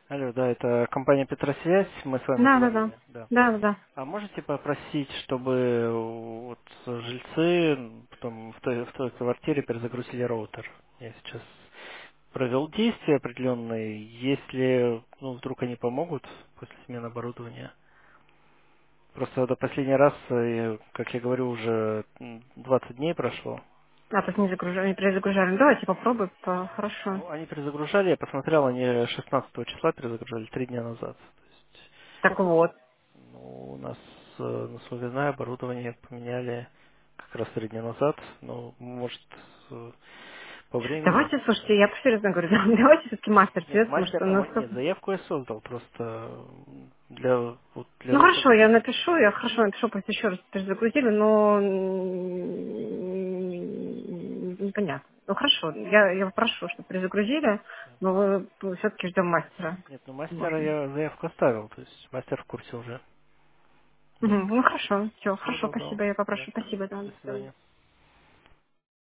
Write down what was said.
Алло, да, это компания Петросвязь, мы с вами Да, да, да. говорили, да. Да, да, да. А можете попросить, чтобы вот жильцы потом в той квартире перезагрузили роутер? Я сейчас провел действия определенные, если вдруг они помогут после смены оборудования. Просто до последний раз, как я говорю, уже 20 дней прошло. А, то есть не загружали, не перезагружали. Ну, давайте попробуем. Хорошо. Ну, они перезагружали, я посмотрел, они 16 числа перезагружали, 3 дня назад. То есть, Так вот. у нас на слугиное оборудование поменяли как раз 3 дня назад. Ну, может, по времени. Давайте, Да. слушайте, я серьезно говорю, давайте все-таки мастер Нет, свет, потому что мастер, у нас... нет, заявку я создал, просто для Ну хорошо, услуги. я напишу, я хорошо напишу, пусть еще раз перезагрузили, но непонятно. Ну хорошо, я попрошу, чтобы перезагрузили, но вы все-таки ждем мастера. Нет, ну мастера Можно. я заявку оставил, то есть мастер в курсе уже. Да. Мгм. Ну хорошо, все, Всего хорошо, доброго. спасибо, я Да. попрошу, спасибо, да, До до свидания. свидания.